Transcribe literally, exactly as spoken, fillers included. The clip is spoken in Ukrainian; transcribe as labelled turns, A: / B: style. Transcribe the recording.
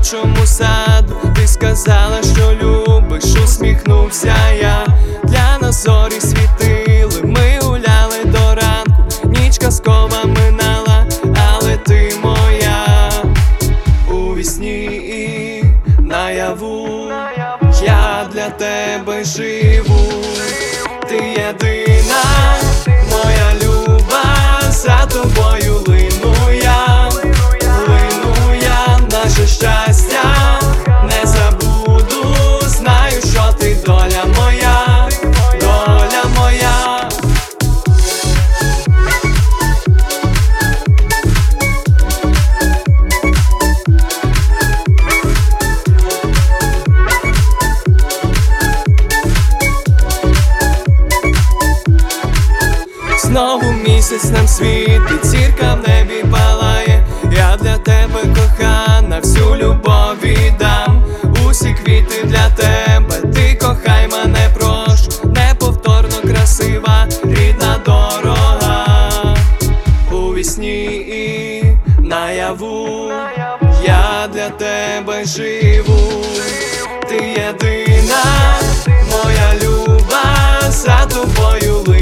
A: квітучому саду. Ти сказала, що любиш, усміхнувся я. Для нас зорі світили, ми гуляли до ранку. Ніч казкова минала, але ти моя. У вісні і наяву я для тебе живу. Ти єдина, моя люба, за тобою лину я, лину я, наше щастя не забуду. Знаю, що ти доля моя, доля моя. Знову місяць нам світить, зірка в небі палає. Я для тебе, кохана, всю любов віддам. Усі квіти для тебе, ти кохай мене, прошу. Неповторно красива, рідна, дорога. У вісні і наяву я для тебе живу. Ти єдина, моя люба, за тобою